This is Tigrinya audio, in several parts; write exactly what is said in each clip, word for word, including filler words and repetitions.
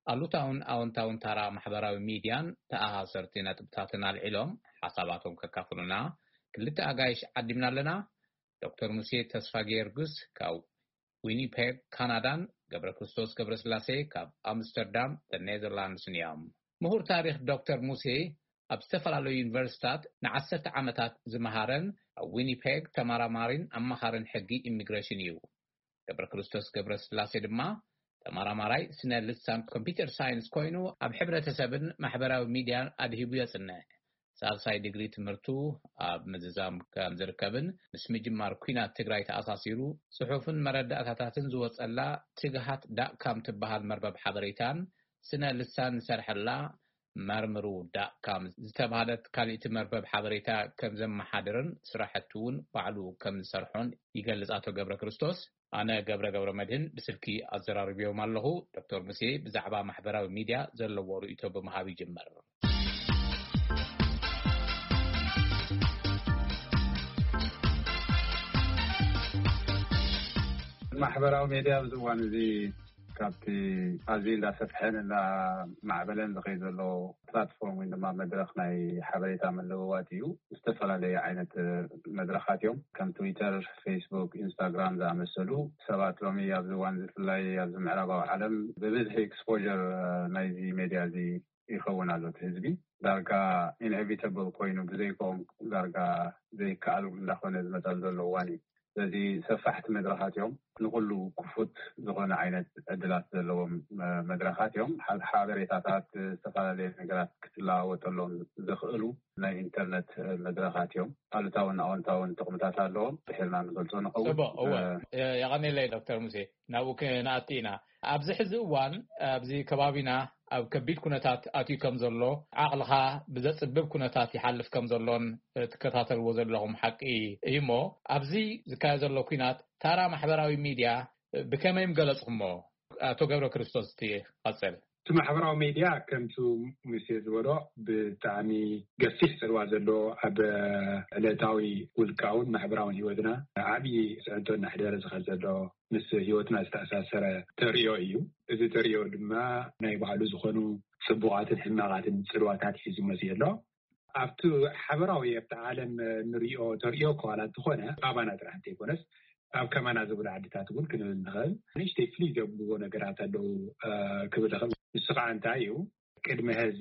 ኣሉታውን ኣወንታውን ታራ ማሕበራዊ ሚድያን ተኣሳሰርቲ ነጥብታትን ኣልዒሎም ሓሳባቶም ከካፍሉና ክልተ ኣጋይሽ ዓዲምና ኣለና። ዶክተር ሙሴ ተስፋ ጌርግስ ካብ ዊኒፔግ ካናዳን ገብረ ክርስቶስ ገብረስላሴ ካብ ኣምስተርዳም ኔዘርላንድስ እዮም። ምሁር ታሪክ ዶክተር ሙሴ ኣብ ዝተፈላለዩ ዩኒቨርሲቲታት ንዓሰርተ ዓመታት ዝመሃረን ኣብ ዊኒፔግ ተመራማሪን ኣማኻሪን ሕጊ ኢሚግሬሽን እዩ። ገብረ ክርስቶስ ገብረስላሴ ድማ ተመራማራይ ስነ ልሳን ኮምፒውተር ሳይንስ ኮይኑ ኣብ ሕብረተሰብን ማሕበራዊ ሚድያን ኣድሂቡ የጽንዕ። ሳልሳይ ዲግሪ ትምህርቱ ኣብ ምዝዛም ከም ዝርከብን ምስ ምጅማር ኩናት ትግራይ ተኣሳሲሩ ጽሑፍን መረዳእታታትን ዝወጸላ ትግሃት ዳካም ትበሃል መርበብ ሓበሬታን ስነ ልሳን ዝሰርሐላ መርምሩ ዳካም ዝተባሃለት ካልእቲ መርበብ ሓበሬታ ከም ዘመሓድርን ስራሕቱ እውን ባዕሉ ከም ዝሰርሖን ይገልጽ ኣቶ ገብረ ክርስቶስ። ኣነ ገብረ ገብረ መድህን ብስልኪ ኣዘራርብዮም ኣለኹ። ዶክተር ሙሴ ብዛዕባ ማሕበራዊ ሚድያ ዘለዎ ርእይቶ ብምሃብ ይጅመር። ማሕበራዊ ሚድያ ብዝዋን እዚ ካብቲ ኣዝዩ እንዳሰፍሐን እና ማዕበለን ዝኸይድ ዘሎ ፕላትፎርም ወይ ድማ መድረኽ ናይ ሓበሬታ መለዋወጢ እዩ። ዝተፈላለዩ ዓይነት መድረኻት እዮም ከም ትዊተር፣ ፌስቡክ፣ ኢንስታግራም ዝኣመሰሉ ሰባት ሎሚ ኣብ ዝዋን ዝፍላይ ኣብ ምዕራባዊ ዓለም ብብዝሒ ኤክስፖዠር ናይዚ ሚድያ እዚ ይኸውን ኣሎ። እቲ ህዝቢ ዳርጋ ኢንኤቪታብል ኮይኑ ብዘይኮም ዳርጋ ዘይከኣል እንዳኾነ ዝመፀል ዘሎ እዋን እዩ። ስለዚ ሰፋሕቲ መድረኻት እዮም ንኩሉ ክፉት ዝኾነ ዓይነት ዕድላት ዘለዎም መድረኻት እዮም። ሓበሬታታት ዝተፈላለዩ ነገራት ክትለዋወጠሎም ዝኽእሉ ናይ ኢንተርኔት መድረኻት እዮም። ኣሉታውን ኣወንታውን ጥቕምታት ኣለዎም። ብሕርና ንገልጾ ንኸውን ጽቡቕ እወ የቐኒለይ ዶክተር ሙሴ ናብኡ ክንኣቲና ኣብዚ ሕዚ እዋን ኣብዚ ከባቢና ኣብ ከቢድ ኩነታት ኣትዩ ከም ዘሎ ዓቕልኻ ብዘጽብብ ኩነታት ይሓልፍ ከም ዘሎን ትከታተልዎ ዘለኹም ሓቂ እዩ እሞ ኣብዚ ዝካየድ ዘሎ ኩናት ታራ ማሕበራዊ ሚድያ ብከመይ ገለጽኩሞ? ኣቶ ገብረ ክርስቶስ ትቐጽል። እቲ ማሕበራዊ ሚድያ ከምቲ ሙሴ ዝበሎ ብጣዕሚ ገፊሕ ጽልዋ ዘሎ ኣብ ዕለታዊ ውልቃውን ማሕበራውን ህይወትና ዓብዪ ጽዕንቶ እናሕደረ ዝኸድ ዘሎ ምስ ህይወትና ዝተኣሳሰረ ተርእዮ እዩ። እዚ ተርእዮ ድማ ናይ ባዕሉ ዝኾኑ ጽቡቓትን ሕማቓትን ጽልዋታት ሒዙ መፅኡ ኣሎ። ኣብቲ ሓበራዊ ኣብቲ ዓለም ንሪኦ ተርእዮ ከዋላ እንትኾነ ኣባና ጥራሕ እንተይኮነስ ኣብ ከማና ዝብሉ ዓድታት እውን ክንብል ንኽእል ንእሽተይ ፍልይ ዘብልዎ ነገራት ኣለዉ ክብል ይኽእል። ንሱ ከዓ እንታይ እዩ ቅድሚ ሕዚ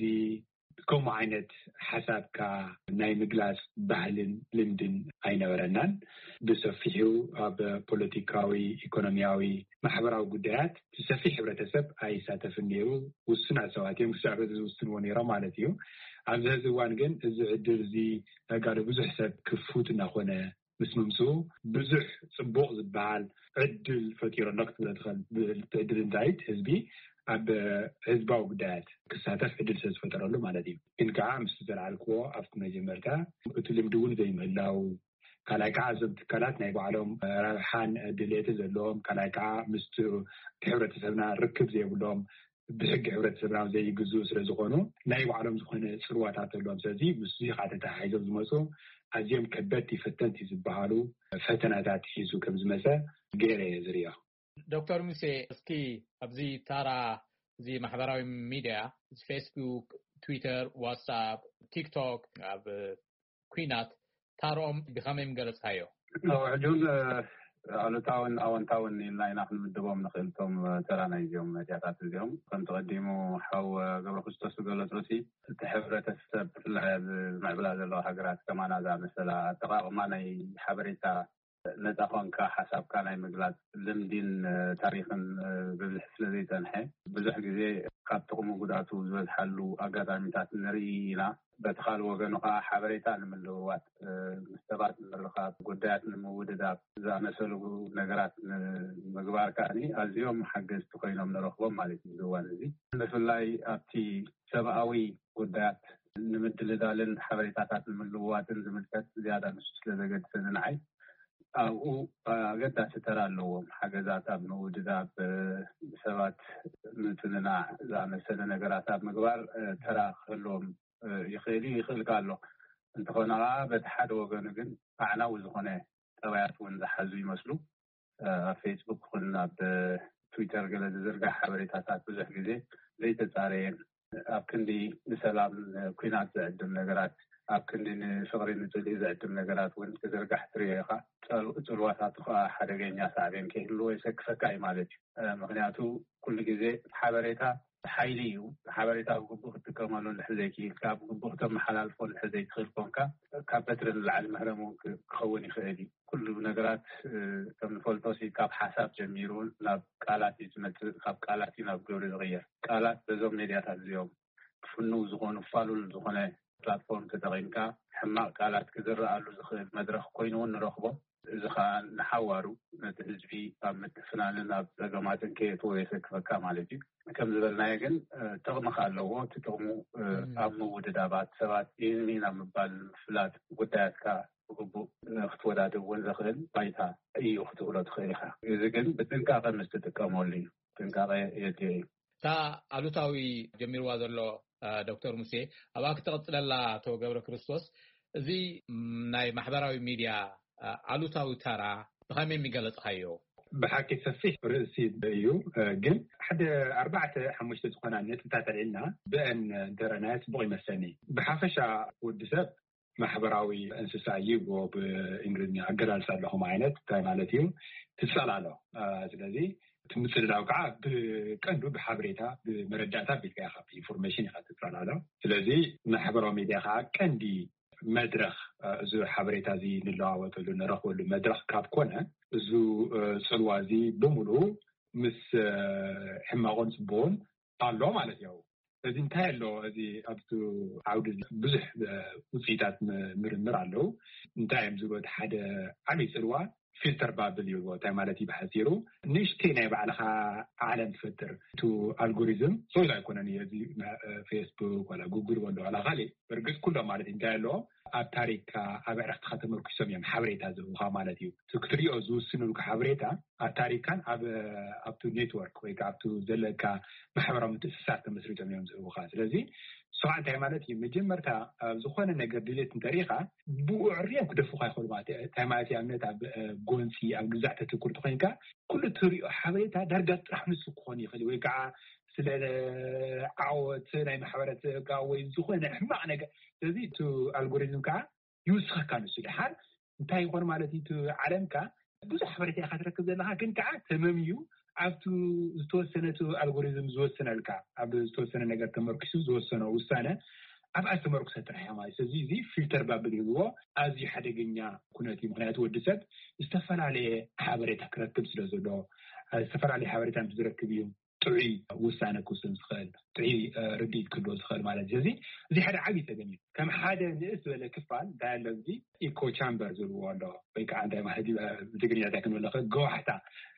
ከምኡ ዓይነት ሓሳብካ ናይ ምግላጽ ባህልን ልምድን ኣይነበረናን። ብሰፊሑ ኣብ ፖለቲካዊ፣ ኢኮኖሚያዊ፣ ማሕበራዊ ጉዳያት ሰፊሕ ሕብረተሰብ ኣይሳተፍን ነይሩ። ውሱናት ሰባት እዮም ክሳብ ሕዚ ዝውስንዎ ነይሮም ማለት እዩ። ኣብዚ ሕዚ እዋን ግን እዚ ዕድል እዚ ነጋዶ ብዙሕ ሰብ ክፉት እናኾነ ምስ ምምፅኡ ብዙሕ ጽቡቕ ዝበሃል ዕድል ፈጢሩ ክትብል ትኽእል። ዕድል እንታይ ህዝቢ ኣብ ህዝባዊ ጉዳያት ክሳተፍ ዕድል ስለ ዝፈጠረሉ ማለት እዩ። ግን ከዓ ምስ ዘለዓልክዎ ኣብቲ መጀመርታ እቲ ልምዲ እውን ዘይምህላው ካልኣይ ከዓ እዞም ትካላት ናይ ባዕሎም ረብሓን ድሌት ዘለዎም ካልኣይ ከዓ ምስቲ ሕብረተሰብና ርክብ ዘይብሎም ብሕጊ ሕብረተሰብና ዘይግዝኡ ስለ ዝኾኑ ናይ ባዕሎም ዝኾነ ጽልዋታት ኣለዎም። ስለዚ ምስ ከዓ ተተሓሒዞም ዝመፁ ኣዝዮም ከበድቲ ፈተንቲ ዝበሃሉ ፈተናታት ሒዙ ከም ዝመፀ ገይረ ዝርዮ። ዶክተር ሙሴ እስኪ ኣብዚ ታራ እዚ ማሕበራዊ ሚድያ ፌስቡክ፣ ትዊተር፣ ዋትስኣፕ፣ ቲክቶክ ኣብ ኩናት ታሮኦም ብኸመይ ገለጽካዮ? ሕጁን ኣሉታውን ኣወንታውን ኢልና ኢና ክንምድቦም ንኽእል ቶም ተራ ናይ እዚኦም ሚድያታት እዚኦም ከም ተቐዲሙ ሓው ገብረ ክርስቶስ ዝገለፆሲ እቲ ሕብረተሰብ ብፍላይ ኣብ ምዕብላ ዘለዋ ሃገራት ከማና ዝኣመሰላ ኣጠቓቕማ ናይ ሓበሬታ ነፃ ኮንካ ሓሳብካ ናይ ምግላጽ ልምድን ታሪኽን ብብዝሒ ስለ ዘይጸንሐ ብዙሕ ግዜ ካብ ጥቕሙ ጉድኣቱ ዝበዝሓሉ ኣጋጣሚታት ንርኢ ኢና። በቲ ካልእ ወገኑ ከዓ ሓበሬታ ንምልውዋጥ ምስ ሰባት ንምርኻብ ጉዳያት ንምውድዳብ ዝኣመሰሉ ነገራት ምግባር ከዓኒ ኣዝዮም ሓገዝቲ ኮይኖም ንረኽቦም ማለት እዩ። ዝዋን እዚ ብፍላይ ኣብቲ ሰብኣዊ ጉዳያት ንምድልዳልን ሓበሬታታት ንምልውዋጥን ዝምልከት ዝያዳ ንሱ ስለ ዘገድሰኒ ንዓይ ኣብኡ ኣገዳሲ ተራ ኣለዎም። ሓገዛት ኣብ ምውድዳብ ሰባት ምትንናዕ ዝኣመሰለ ነገራት ኣብ ምግባር ተራ ክህልዎም ይኽእል ይኽእልካ ኣሎ። እንተኾነ ከዓ በቲ ሓደ ወገኑ ግን ኣዕናዊ ዝኾነ ጠባያት እውን ዝሓዙ ይመስሉ። ኣብ ፌስቡክ ኩን ኣብ ትዊተር ገለ ዝዝርጋሕ ሓበሬታታት ብዙሕ ግዜ ዘይተጻረየን ኣብ ክንዲ ንሰላም ኩናት ዘዕድም ነገራት ኣብ ክንዲ ንፍቅሪ ንጽልኢ ዘዕድም ነገራት እውን ተዘርጋሕ ትርኢኻ ጽልዋታት ከዓ ሓደገኛ ሳዕቤን ከይህሉ ይሰክፈካ ማለት እዩ ምክንያቱ ኩሉ ግዜ ሓበሬታ ሓይሊ እዩ ሓበሬታ ግቡእ ክትጥቀመሉ ንሕዘይ ክኢልካ ግቡእ ተመሓላልፎ ንሕዘይ ትኽእል ኮንካ ካብ በትርን ላዕሊ ምህረሙ ክኸውን ይኽእል እዩ ኩሉ ነገራት ከም ንፈልጦሲ ካብ ሓሳብ ጀሚሩ ናብ ቃላት እዩ ዝመጽእ ካብ ቃላት እዩ ናብ ግብሪ ዝቕየር ቃላት በዞም ሜድያታት እዚኦም ክፍኑ ዝኾኑ ፋሉል ዝኾነ ፕላትፎርም ተጠቒምካ ሕማቕ ቃላት ክዝረኣሉ ዝኽእል መድረኽ ኮይኑ ንረኽቦ እዚ ከዓ ንሓዋሩ ነቲ ህዝቢ ኣብ ምትፍናንን ኣብ ፀገማትን ከየትዎ የሰክፈካ ማለት እዩ ከም ዝበልናዮ ግን ጥቕሚ ኣለዎ እቲ ጥቕሙ ኣብ ምውድዳባት ሰባት ኢኒ ናብ ምባል ምፍላጥ ጉዳያትካ ግቡእ ክትወዳድውን ዝኽእል ባይታ እዩ ክትብሎ ትኽእል ኢኻ እዚ ግን ብጥንቃቐ ምስ ትጥቀመሉ እዩ ጥንቃቐ የድልዮ እዩ እታ ኣሉታዊ ጀሚርዋ ዘሎ ዶክተር ሙሴ ኣብ ክትቐጽለላ ኣቶ ገብረ ክርስቶስ እዚ ናይ ማሕበራዊ ሚድያ ኣሉታዊ ታራ ብኸመይ የሚገለጽኻዮ ብሓቂ ሰፊሕ ርእሲ እዩ ግን ሓደ ኣርባዕተ ሓሙሽተ ዝኾና ነጥብታት ኣልዒልና ብአን እንተረኣናዮ ጽቡቕ ይመስለኒ ብሓፈሻ ወዲ ሰብ ማሕበራዊ እንስሳ እዩ ብእንግሊዝኛ ኣገላልጻ ኣለኹም ዓይነት እንታይ ማለት እዩ ትጸላሎ ስለዚ ትምጽልላው ከዓ ብቀንዱ ብሓበሬታ ብመረዳእታ ቢልካ ኢኻ ኢንፎርሜሽን ኢኻ ትጸላሎ ስለዚ ማሕበራዊ ሚድያ ከዓ ቀንዲ መድረኽ እዚ ሓበሬታ እዚ ንለዋወጠሉ ንረኽበሉ መድረኽ ካብ ኮነ እዚ ጽልዋ እዚ ብምሉእ ምስ ሕማቆን ጽቡቕን ኣሎ ማለት እዩ እዚ እንታይ ኣሎ እዚ ኣብቲ ዓውዲ ብዙሕ ውጽኢታት ምርምር ኣለው እንታይ እዮም ዝብሉ ሓደ ዓብይ ጽልዋ ፊልተር ባብል ይብልዎ እንታይ ማለት እዩ ብሓፂሩ ንእሽተይ ናይ ባዕልኻ ዓለም ትፈጥር እቲ ኣልጎሪዝም ሶይል ኣይኮነን እዚ ፌስቡክ ወላ ጉግል ወላ ወላ ካልእ በርግጥ ኩሎም ማለት እንታይ ኣሎ ኣብ ታሪክካ ኣብ ዕረኽትካ ተመርኪሶም እዮም ሓበሬታ ዝህቡኻ ማለት እዩ ክትሪኦ ዝውስኑልካ ሓበሬታ ኣብ ታሪክካን ኣብ ኣብቲ ኔትወርክ ወይ ከዓ ኣብቲ ዘለካ ማሕበራዊ ምትእስሳር ተመስሪቶም እዮም ዝህቡኻ ስለዚ ሰው እንታይ ማለት እዩ መጀመርታ ዝኾነ ነገር ድሌት እንተሪኻ ብኡዕርዮም ክደፍኻ ይኽእሉ ማለት እዩ እንታይ ማለት እዩ ኣብነት ኣብ ጎንፂ ኣብ ግዛዕ ተትኩር ትኾይንካ ኩሉ ትሪኦ ሓበሬታ ዳርጋ ጥራሕ ንሱ ክኾን ይኽእል ወይ ከዓ ስለ ዓወት ናይ ማሕበረሰብካ ወይ ዝኾነ ሕማቕ ነገር ስለዚ እቲ ኣልጎሪዝም ከዓ ይውስኸካ ንሱ ድሓር እንታይ ይኾን ማለት እዩ እቲ ዓለምካ ብዙሕ ሓበሬታ ኢኻ ትረክብ ዘለኻ ግን ከዓ ተመምዩ ኣብቲ ዝተወሰነቱ ኣልጎሪዝም ዝወሰነልካ ኣብ ዝተወሰነ ነገር ተመርኪሱ ዝወሰነ ውሳነ ኣብ ኣተመርኩሰ ጥራሕ ማለት ስለዚ እዚ ፊልተር ባብል ይብልዎ ኣዝዩ ሓደገኛ ኩነት እዩ ምክንያቱ ወዲ ሰብ ዝተፈላለየ ሓበሬታ ክረክብ ስለ ዘሎ ዝተፈላለየ ሓበሬታ ዝረክብ እዩ ጥዑይ ውሳነ ክውስን ዝኽእል ጥዑይ ርድኢት ክህልዎ ዝኽእል ማለት ስለዚ እዚ ሓደ ዓብይ ፀገም እዩ ከም ሓደ ንእስ ዝበለ ክፋል እንታይ ኣሎ እዚ ኢኮ ቻምበር ዝብልዎ ኣሎ ወይ ከዓ እንታይ ማለት ብትግርኛ እንታይ ክንብል ንኽእል ገዋሕታ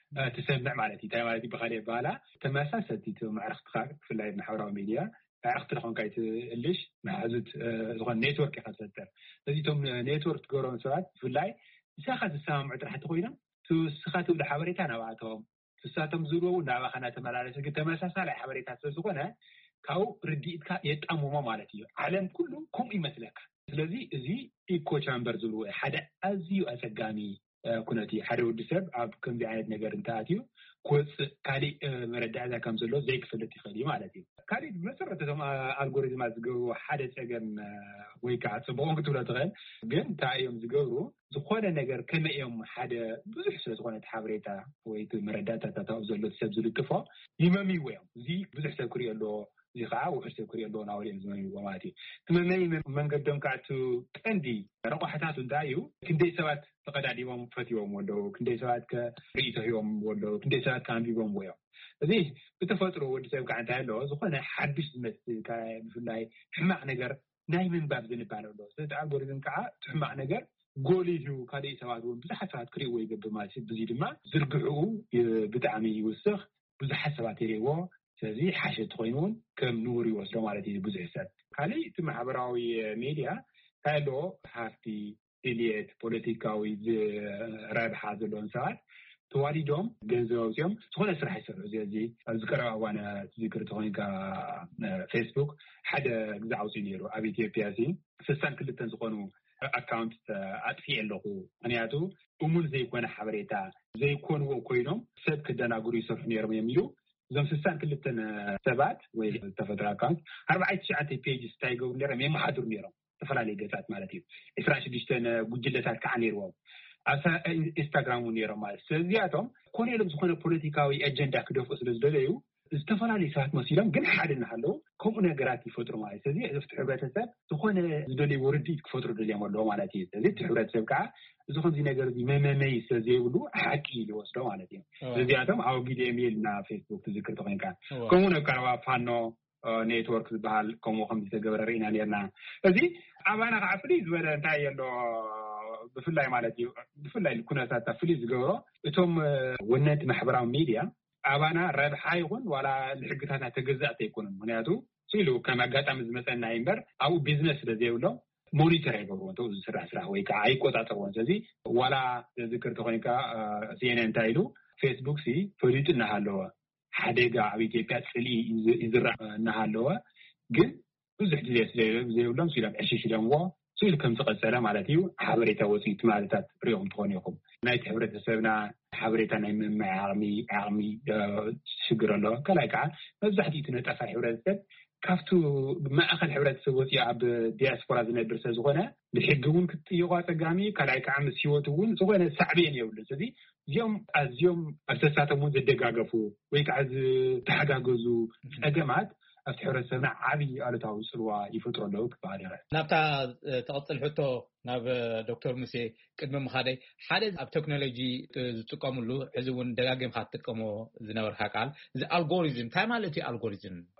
ትሰምዕ ማለት እዩ እንታይ ማለት እዩ ብኻልእ ኣባህላ ተመሳሰልቲ እቲ ማዕረኽትካ ብፍላይ ማሕበራዊ ሚድያ ኣዕኽቲ ዝኾንካ ይትእልሽ ማሕዙት ዝኾነ ኔትወርክ ኢኻ ትፈጥር ስለዚ እቶም ኔትወርክ ትገብሮም ሰባት ብፍላይ ንስኻ ዝሰማምዑ ጥራሕቲ ኮይኖም ትውስኻ ትብሉ ሓበሬታ ናብኣቶም ትሳቶም ዝብልዎ ናባኻ እናተመላለሰ ግን ተመሳሳላይ ሓበሬታ ስለዝኾነ ካብኡ ርድኢትካ የጣምሞ ማለት እዩ ዓለም ኩሉ ከምኡ ይመስለካ ስለዚ እዚ ኢኮ ቻምበር ዝብልዎ ሓደ ኣዝዩ ኣፀጋሚ ኩነት እዩ ሓደ ወዲ ሰብ ኣብ ከምዚ ዓይነት ነገር እንተኣትዩ ክወፅእ ካሊእ መረዳእታ ከም ዘሎ ዘይክፍልጥ ይኽእል እዩ ማለት እዩ ካሊእ ብመሰረት እቶም ኣልጎሪዝማት ዝገብሩ ሓደ ፀገም ወይ ከዓ ፅቡቅ ክትብሎ ትኽእል ግን እንታይ እዮም ዝገብሩ ዝኾነ ነገር ከመይ እዮም ሓደ ብዙሕ ስለ ዝኾነ ሓበሬታ ወይ መረዳእታታት ዘሎ ሰብ ዝልጥፎ ይመምይዎ እዮም እዚ ብዙሕ ሰብ ክሪኦ ኣለዎ እዚ ከዓ ውሕድ ሰብ ክሪኦ ኣለዎ ናብኡ እዮም ዝመምይዎ ማለት እዩ ትመመይ መንገዶም ከዓ እቲ ቀንዲ ረቑሕታቱ እንታይ እዩ ክንደይ ሰባት ተቀዳዲሞም ፈትዮም ወለው ክንደይ ሰባት ከርእቶ ሂቦም ወለው ክንደይ ሰባት ከኣንቢቦም እዮም እዚ ብተፈጥሮ ወዲ ሰብ ከዓ እንታይ ኣለዎ ዝኾነ ሓድሽ ዝመስል ብፍላይ ሕማቕ ነገር ናይ ምንባብ ዝንባል ኣሎ ስለዚ ኣልጎሪዝም ከዓ ሕማቕ ነገር ጎሊሁ ካሊእ ሰባት እውን ብዙሓት ሰባት ክሪእዎ ይገብር ማለት እዩ ብዙይ ድማ ዝርግሕኡ ብጣዕሚ ይውስኽ ብዙሓት ሰባት ይሪእዎ ስለዚ ሓሸት ኮይኑ እውን ከም ንቡር ይወስዶ ማለት እዩ ብዙሕ ሰብ ካሊእ እቲ ማሕበራዊ ሚድያ እንታይ ኣለዎ ሃፍቲ ድልየት ፖለቲካዊ ረብሓ ዘለዎም ሰባት ተዋዲዶም ገንዘብ ኣውፅኦም ዝኾነ ስራሕ ይሰርሑ እዚ ኣብ ዝቀረባ እዋን ትዝክር ተኾይንካ ፌስቡክ ሓደ ግዜ ኣውፂኡ ነይሩ ኣብ ኢትዮጵያ እዚ ስልሳን ክልተን ዝኾኑ ኣካውንት ኣጥፊእ ኣለኹ ምክንያቱ እሙን ዘይኮነ ሓበሬታ ዘይኮንዎ ኮይኖም ሰብ ክደናግሩ ይሰርሑ ነይሮም እዮም ኢሉ زم سسان كلتن سبات وتفضل أكاونت أربعة تسعة بيج ستايجو نيرا ميم حاضر نيرا تفرالي جاتات مالتي إسراش ديشتن جوجلتات كعني رواو أسا إنستغرام ونيرا مال سزياتهم كوني لهم زخون بوليتيكاوي أجندا كدوف أسلوز دليو استفرالي ساعات مسيرهم جن حد نحلو كم نجاراتي فترة مالي سزي إذا فتح بيتسا زخون دلي وردي فترة دلي مالو مالتي سزي تحرات سبكة زخون زي نجار دي مم مي سزي ولو حكي لو أسلو مالتي سزياتهم أو جدي إيميل نا فيسبوك تذكر تقين كان كم نكروا فانو نيتورك بحال كم وخم تجبر رينا نيرنا سزي أبانا عفريز ولا تايلو بفلاي مالتي بفلاي كنا تفليز جورو إتهم ونت محبرة ميديا أبانا ربح يكون ولا الحقتها تجزأ تكون منياتو سيلو كما قات أمز مثلا نايمبر أو بيزنس لذيولو مونيتور يقولون تو سرع سرع ويكا عيكو تعتقون سزي ولا ذكرت خونيكا سي إن إن تايلو فيسبوك سي فريت نهالوا حديقة عبيتي كاتفلي يزرع نهالوا جن بزح جزيس زيولو سيلام عشيش لاموا سيل كم تقصر مالتيو حبريتا وسيت مالتات بريهم تغنيكم نايت حبريتا سبنا حبريتا نايم عرمي عرمي شجر الله كلايكا مزحتي تنتفع حبريتا كافتو ما أخذ حبريتا سوتي عب دياسبورا زين برسز غنا بحجون كت يوقات جامي كلايكا عم سيوتون زغنا سعبين يولد سدي يوم از يوم أساسات مود الدجاجفو ويك عز تحجاجزو أجمعت أفتحر السنة عادي على توصل ويفترض له بعدها. نبتة تقصل حتى ناب دكتور مسي كده مخادي حادث أب تكنولوجي تقوم له عزون دقائق خاطر كمو زنور حكال. الألغوريزم تايم على تي ألغوريزم